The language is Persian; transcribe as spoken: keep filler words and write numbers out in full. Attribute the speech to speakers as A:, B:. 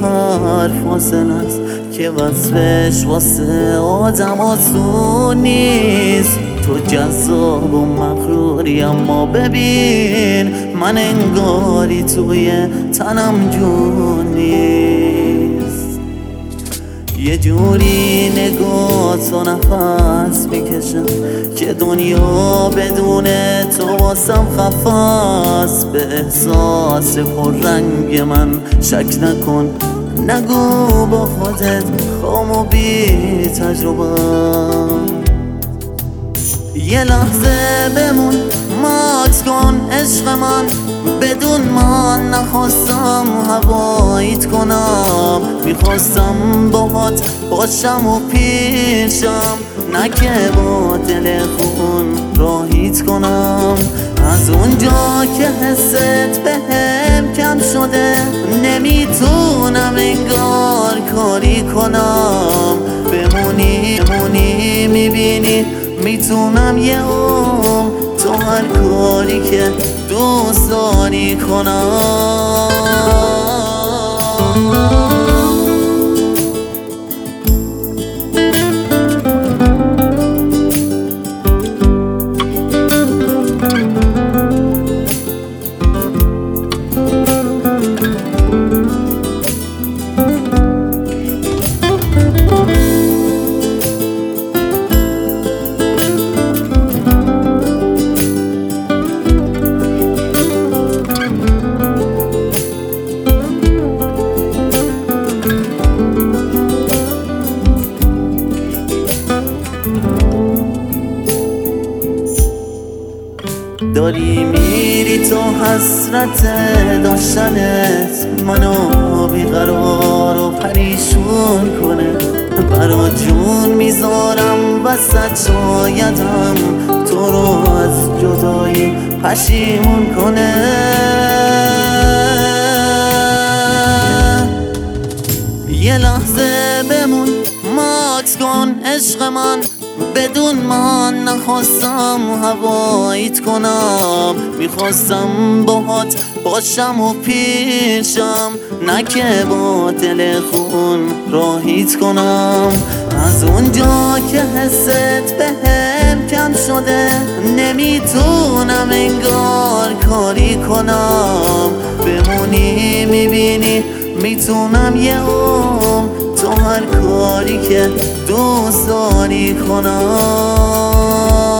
A: هر فاصله است که وصفش واسه آدم آسون نیست. تو جذاب و مغروری اما ببین من انگاری توی تنم جون نیست. یه جوری نگاه تو نفس میکشم که دنیا بدون تو واسم خفاست. به احساس پررنگ من شک نکن، نگو با خودت خام و بی تجربه. یه لحظه بمون ماکس کن عشق من، بدون من نخواستم هوایت کنم. میخواستم باهات باشم و پیشم، نه که با دل خون راهیت کنم. از اونجا که حست بهم کم شده نمیتونم انگار کاری کنم. بمونی بمونی میبینی میتونم یه عمر تو هر کاری که دوست داری کنم. داری میری تو حسرت داشتنت منو بیقرار و پریشون کنه. برا جون میذارم وسط شایدم تو رو از جدایی پشیمون کنه. یه لحظه بمون ماکس کن عشق من، بدون من نخواستم هوایت کنم. میخواستم باهات باشم و پیشم، نه که با دل خون راهیت کنم. از اونجا که حست بهم کم شده نمیتونم انگار کاری کنم. بمونی میبینی میتونم یه عمر تو هر کاری که دوست داری کنم.